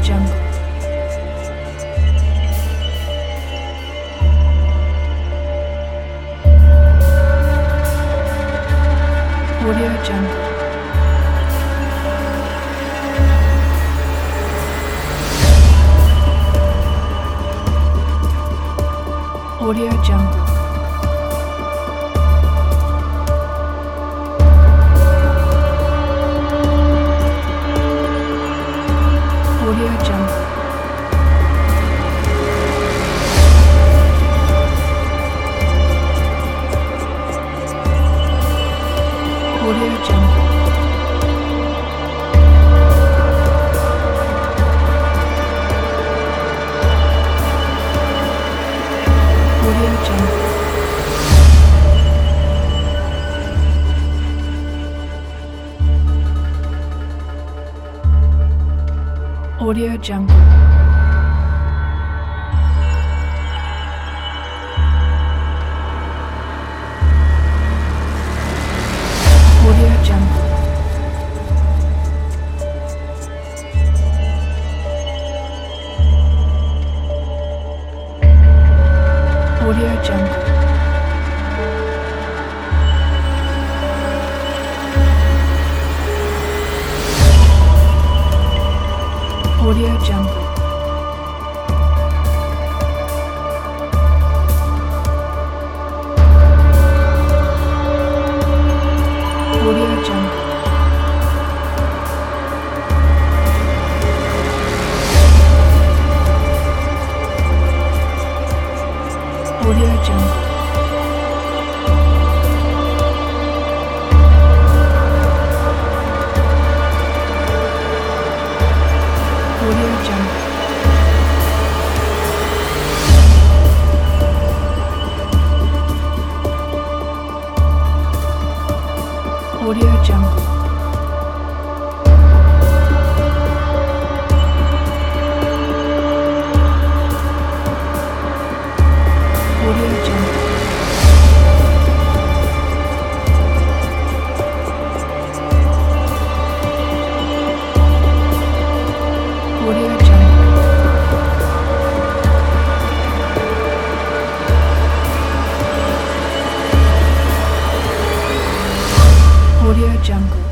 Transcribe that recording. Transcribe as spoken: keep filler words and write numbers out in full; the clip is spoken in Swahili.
Jungle. Audio Jungle. Audio Jungle. Audio Jungle. Audio Jungle. Audio Jungle. Audio Jungle. Audio Jungle. Audio Jungle. Audio Jungle. Audio Jungle. Audio Jungle. Audio Jungle. Audio Jungle. Audio Jungle. Audio Jungle. Audio Jungle.